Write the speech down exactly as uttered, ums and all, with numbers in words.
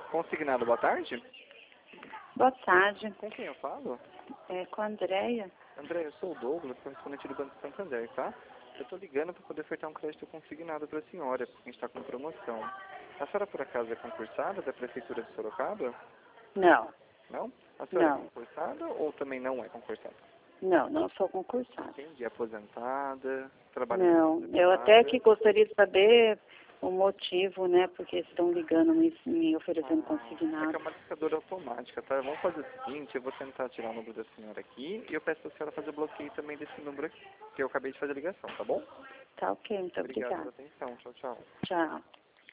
Consignado, boa tarde. Boa tarde. Com quem eu falo? É com a Andréia. André, eu sou o Douglas, correspondente do Banco Santander, tá? Eu tô ligando para poder ofertar um crédito consignado para a senhora, porque a gente está com promoção. A senhora, por acaso, é concursada da Prefeitura de Sorocaba? Não, Não? A senhora não, é concursada ou também não é concursada? não, não sou concursada. Entendi. Aposentada, trabalha Não, em eu até privada. que gostaria de saber o motivo, né, porque estão ligando me, me oferecendo Ah, é que é consignado. uma marcadora automática, tá? Vamos fazer o seguinte, eu vou tentar tirar o número da senhora aqui e eu peço para a senhora fazer o bloqueio também desse número aqui, que eu acabei de fazer a ligação, tá bom? Tá ok, muito Obrigado pela obrigada. atenção. Tchau, tchau. Tchau.